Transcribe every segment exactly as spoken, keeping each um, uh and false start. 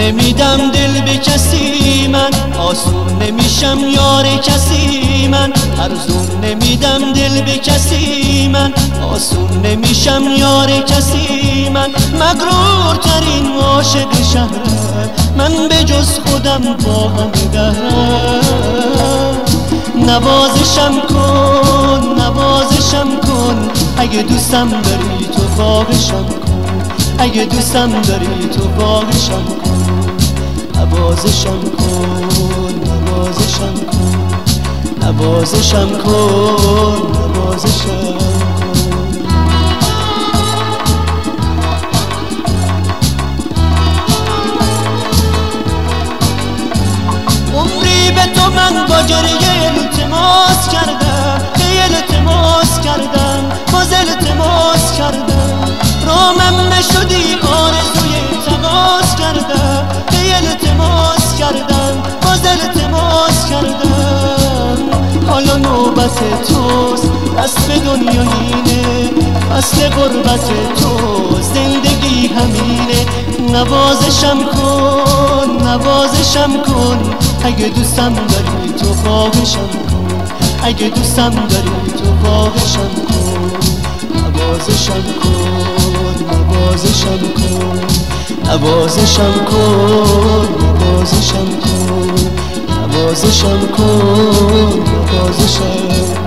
نمیدم دل به کسی من، آسون نمیشم یار کسی من. ارزون نمیدم دل به کسی من، آسون نمیشم یار کسی من. مغرور ترین عاشق شهرم من، به جز خودم با همه دهرم. نوازشم کن نوازشم کن، اگه دوستم داری تو خواهشم کن. اگه دوستم داری تو خواهشم کن. نوازشم کن نوازشم کن، نوازشم کن نوازشم کن. عمری به تو من با گریه التماس کردم، التماس کردم، باز التماس کردم. رامم نشدی آرزوی تماس کردم، التماس کردم، باز التماس کردم. حالا نوبت توست، دست به دنیا اینه، فصل غربت تو، زندگی همینه. نوازشم کن نوازشم کن، اگه دوستم داری تو خواهشم کن. اگه دوستم داری تو خواهشم کن. نوازشم کن نوازشم کن، نوازشم کن نوازشم کن، نوازشم کن نوازشم کن.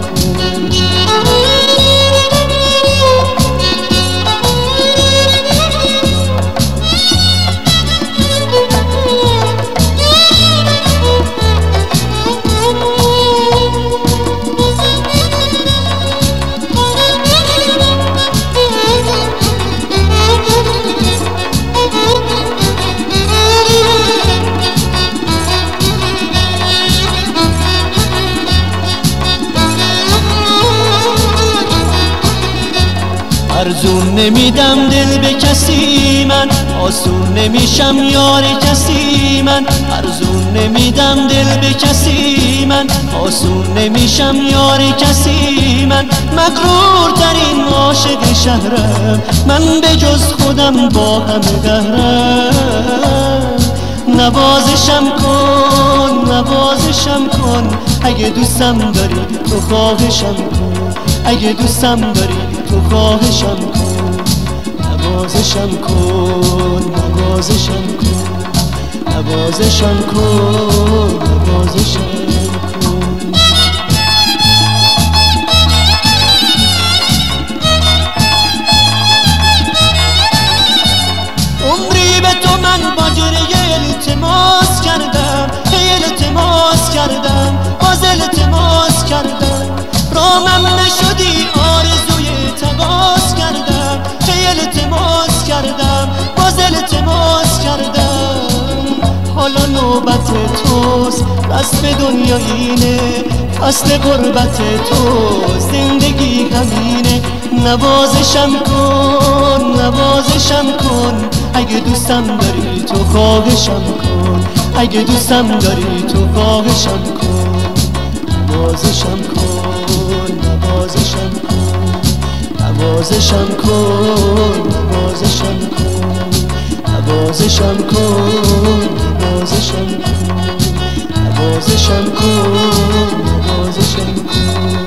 ارزون نمیدم دل به کسی من، آسون نمیشم یار کسی من. ارزون نمیدم دل به کسی من، آسون نمیشم یار کسی من. مغرور ترین عاشق شهرم من، به جز خودم با همه دهرم. نوازشم کن نوازشم کن، اگه دوستم داری تو خواهشم کن. اگه دوستم داری تو خواهشم کن. نوازشم کن نوازشم کن، نوازشم کن نوازشم کن. عمری به تو من با گریه التماس کردم، التماس کردم، باز التماس کردم. رامم نشدی آرزوی تماس کردم، التماس کردم، باز التماس کردم. حالا نوبت توست، دست به دنیا اینه، فصل غربت تو، زندگی همینه. نوازشم کن نوازشم کن، اگه دوستم داری تو خواهشم کن. اگه دوستم داری تو خواهشم کن. نوازشم کن نوازشم کن، نوازشم کن نوازشم کن، نوازشم کن نوازشم کن، نوازشم کن نوازشم کن.